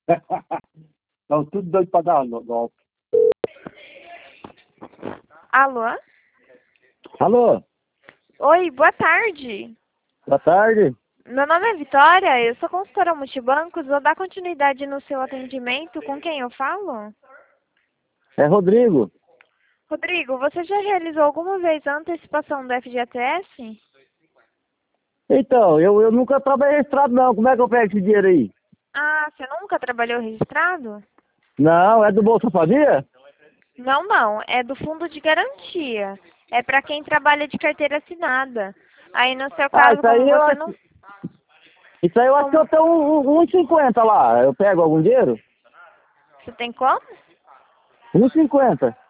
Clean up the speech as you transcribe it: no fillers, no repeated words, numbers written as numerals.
Estão tudo doido para dar golpe. Alô? Alô, Oi, boa tarde. boa tarde. Meu nome é Vitória, eu sou consultora multibancos. Vou dar continuidade no seu atendimento. Com quem eu falo? É Rodrigo. Rodrigo, você já realizou alguma vez a antecipação do FGTS? Então, eu nunca trabalhei registrado não. Como é que eu pego esse dinheiro aí? Ah, você nunca trabalhou registrado? Não, é do Bolsa Família? Não, não. É do fundo de garantia. É para quem trabalha de carteira assinada. Aí, no seu Ah, caso, como você não... isso aí eu acho que eu Como... tenho 1,50 lá. Eu pego algum dinheiro? Você tem como? 1,50.